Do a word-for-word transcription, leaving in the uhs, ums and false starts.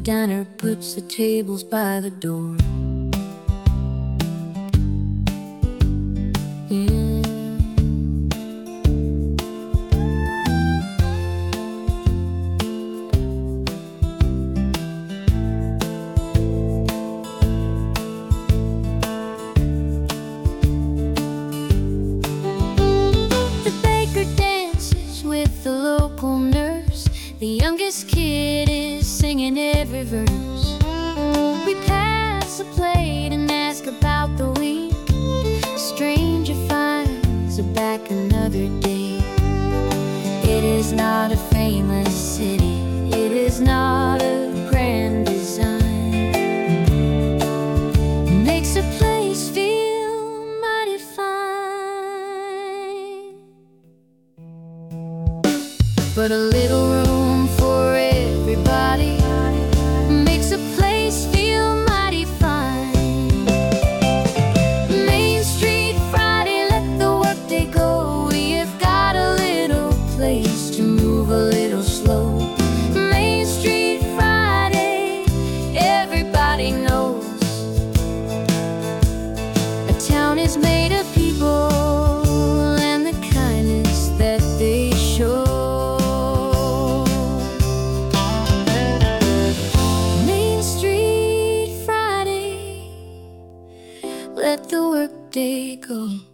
diner puts the tables by the door. Yeah. The baker dances with the local nurse. The youngest kid is singing every verse. We pass a plate and ask about the week. Stranger finds her back another day. It is not a famous city, it is not a grand design. Makes a place feel mighty fine. But a little room for everybody makes a place feel mighty fine. Main Street Friday, let the workday go. We've got a little place to move a little slow. Main Street Friday, everybody knows a town is made of people and the kindness that they show. Let the workday go.